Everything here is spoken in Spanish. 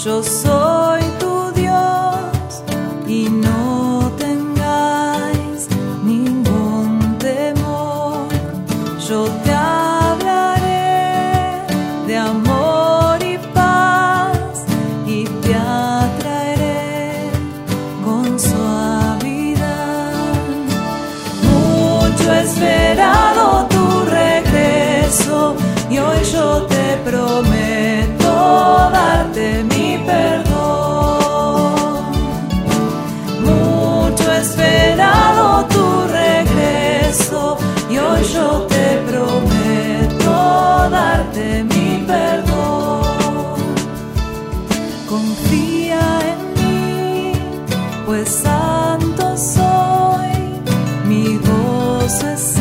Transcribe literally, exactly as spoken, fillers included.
Yo soy tu Dios y no tengáis ningún temor. Yo te hablaré de amor y paz y te atraeré con suavidad. Mucho esperado tu regreso y hoy yo te prometo darte mi perdón. Mucho esperado tu regreso y hoy yo te prometo darte mi perdón. Confía en mí, pues santo soy, mi gozo es